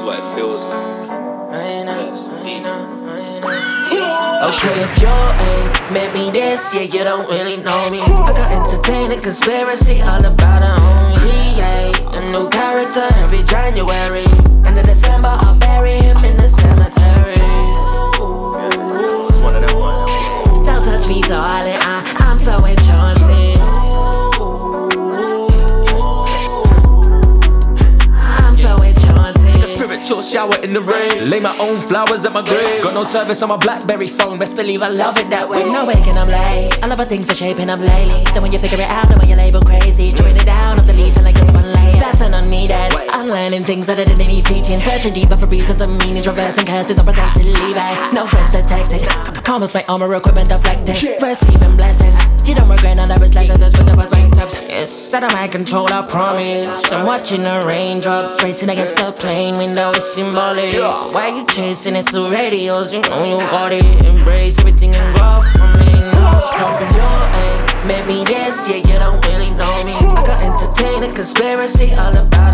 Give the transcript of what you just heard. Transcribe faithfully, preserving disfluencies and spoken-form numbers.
what it feels like. Okay, if you ain't met me this, yeah, you don't really know me. I got entertaining conspiracy all about her own. He ain't a new character every January. End of December, I'll bury him in the cemetery. It's one of them ones. Don't touch me, darling, I, I'm so enchanted. I'm so enchanted. Take a spiritual shower in the rain. Lay my own flowers at my grave. Got no service on my BlackBerry phone. Best believe I love it that way. With no waking, I'm late. I love how things are shaping up lately. Then when you figure it out, then when you label crazy, stripping it down off the lead till I get one late. That's an unneeded. I'm learning things that I didn't need teaching. Searching deeper for reasons and meanings. Reversing curses, I'm protected, leaving. No friends detected. Karma's my armor, equipment deflected. Receiving blessings. You don't regret none of it's like that's with the perspectives. It's out of my control, I promise. I'm watching the raindrops racing against the plane window. It's symbolic. Why you chasing it to radios? You know you got it. Embrace everything and grow from me. No stopping. You ain't met me this, yeah, you don't really know me. I got entertaining conspiracy all about